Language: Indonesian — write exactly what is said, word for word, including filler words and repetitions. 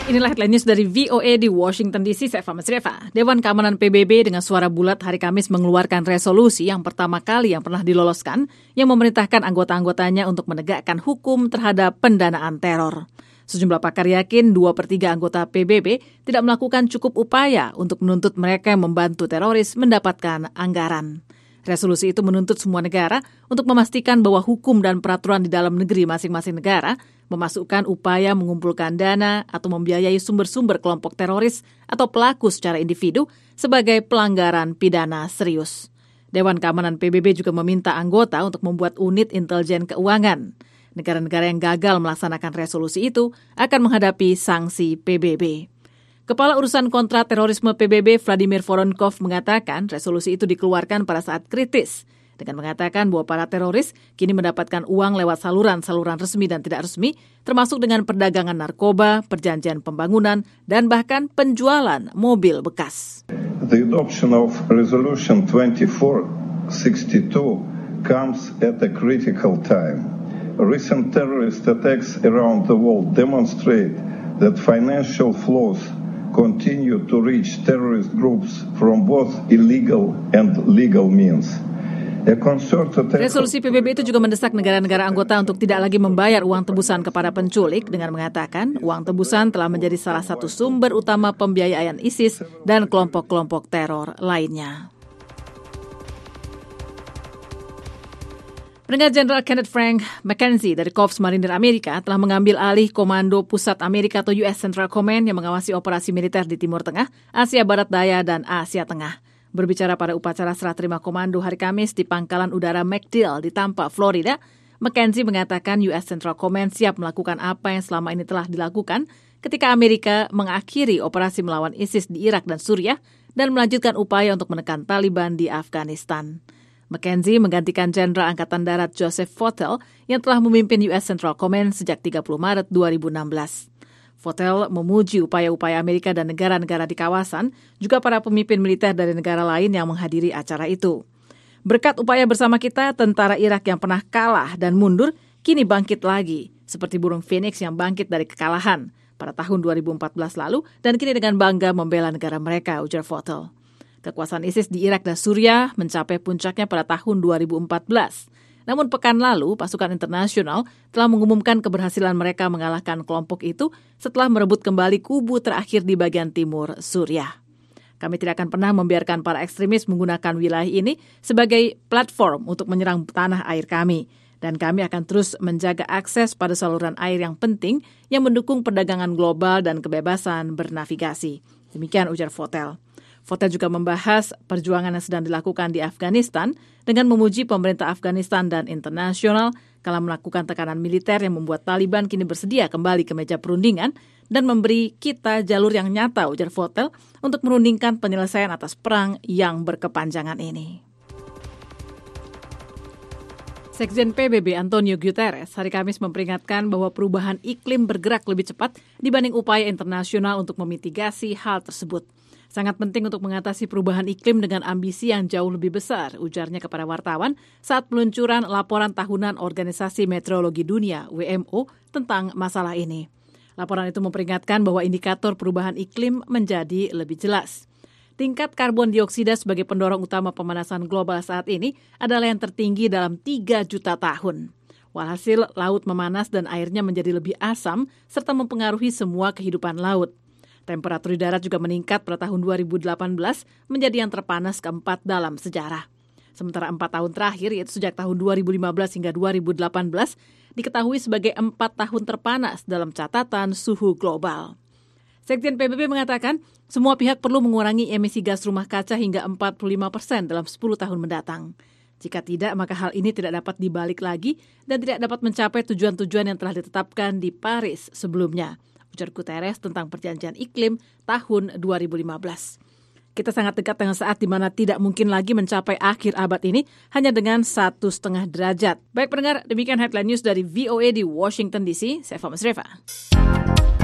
Inilah headline news dari V O A di Washington D C, saya Fama Sreva. Dewan Keamanan P B B dengan suara bulat hari Kamis mengeluarkan resolusi yang pertama kali yang pernah diloloskan yang memerintahkan anggota-anggotanya untuk menegakkan hukum terhadap pendanaan teror. Sejumlah pakar yakin dua per tiga anggota P B B tidak melakukan cukup upaya untuk menuntut mereka yang membantu teroris mendapatkan anggaran. Resolusi itu menuntut semua negara untuk memastikan bahwa hukum dan peraturan di dalam negeri masing-masing negara memasukkan upaya mengumpulkan dana atau membiayai sumber-sumber kelompok teroris atau pelaku secara individu sebagai pelanggaran pidana serius. Dewan Keamanan P B B juga meminta anggota untuk membuat unit intelijen keuangan. Negara-negara yang gagal melaksanakan resolusi itu akan menghadapi sanksi P B B. Kepala Urusan Kontra Terorisme P B B Vladimir Voronkov mengatakan resolusi itu dikeluarkan pada saat kritis dengan mengatakan bahwa para teroris kini mendapatkan uang lewat saluran-saluran resmi dan tidak resmi, termasuk dengan perdagangan narkoba, perjanjian pembangunan, dan bahkan penjualan mobil bekas. The adoption of Resolution twenty-four sixty-two comes at a critical time. Recent terrorist attacks around the world demonstrate that financial flows continue to reach terrorist groups from both illegal and legal means. Resolusi P B B itu juga mendesak negara-negara anggota untuk tidak lagi membayar uang tebusan kepada penculik dengan mengatakan uang tebusan telah menjadi salah satu sumber utama pembiayaan ISIS dan kelompok-kelompok teror lainnya. Pendengar Jenderal Kenneth Frank McKenzie dari Korps Marinir Amerika telah mengambil alih Komando Pusat Amerika atau U S Central Command yang mengawasi operasi militer di Timur Tengah, Asia Barat Daya, dan Asia Tengah. Berbicara pada upacara serah terima komando hari Kamis di Pangkalan Udara MacDill di Tampa, Florida, McKenzie mengatakan U S Central Command siap melakukan apa yang selama ini telah dilakukan ketika Amerika mengakhiri operasi melawan ISIS di Irak dan Suriah dan melanjutkan upaya untuk menekan Taliban di Afghanistan. McKenzie menggantikan Jenderal Angkatan Darat Joseph Votel yang telah memimpin U S Central Command sejak tiga puluh Maret dua ribu enam belas. Votel memuji upaya-upaya Amerika dan negara-negara di kawasan, juga para pemimpin militer dari negara lain yang menghadiri acara itu. Berkat upaya bersama kita, tentara Irak yang pernah kalah dan mundur, kini bangkit lagi, seperti burung Phoenix yang bangkit dari kekalahan pada tahun dua ribu empat belas lalu, dan kini dengan bangga membela negara mereka, ujar Votel. Kekuasaan ISIS di Irak dan Suriah mencapai puncaknya pada tahun dua ribu empat belas. Namun pekan lalu, pasukan internasional telah mengumumkan keberhasilan mereka mengalahkan kelompok itu setelah merebut kembali kubu terakhir di bagian timur Suriah. Kami tidak akan pernah membiarkan para ekstremis menggunakan wilayah ini sebagai platform untuk menyerang tanah air kami. Dan kami akan terus menjaga akses pada saluran air yang penting yang mendukung perdagangan global dan kebebasan bernavigasi. Demikian ujar Votel. Votel juga membahas perjuangan yang sedang dilakukan di Afghanistan dengan memuji pemerintah Afghanistan dan internasional kala melakukan tekanan militer yang membuat Taliban kini bersedia kembali ke meja perundingan dan memberi kita jalur yang nyata, ujar Votel, untuk merundingkan penyelesaian atas perang yang berkepanjangan ini. Sekjen P B B Antonio Guterres hari Kamis memperingatkan bahwa perubahan iklim bergerak lebih cepat dibanding upaya internasional untuk memitigasi hal tersebut. Sangat penting untuk mengatasi perubahan iklim dengan ambisi yang jauh lebih besar, ujarnya kepada wartawan saat peluncuran laporan tahunan Organisasi Meteorologi Dunia W M O tentang masalah ini. Laporan itu memperingatkan bahwa indikator perubahan iklim menjadi lebih jelas. Tingkat karbon dioksida sebagai pendorong utama pemanasan global saat ini adalah yang tertinggi dalam tiga juta tahun. Walhasil, laut memanas dan airnya menjadi lebih asam serta mempengaruhi semua kehidupan laut. Temperatur di darat juga meningkat pada tahun dua ribu delapan belas menjadi yang terpanas keempat dalam sejarah. Sementara empat tahun terakhir, yaitu sejak tahun dua ribu lima belas hingga dua ribu delapan belas, diketahui sebagai empat tahun terpanas dalam catatan suhu global. Sekjen P B B mengatakan, semua pihak perlu mengurangi emisi gas rumah kaca hingga empat puluh lima persen dalam sepuluh tahun mendatang. Jika tidak, maka hal ini tidak dapat dibalik lagi dan tidak dapat mencapai tujuan-tujuan yang telah ditetapkan di Paris sebelumnya, ujar Guterres tentang perjanjian iklim tahun dua ribu lima belas. Kita sangat dekat dengan saat di mana tidak mungkin lagi mencapai akhir abad ini hanya dengan satu setengah derajat. Baik pendengar, demikian headline news dari V O A di Washington D C. Saya Fama Sreva.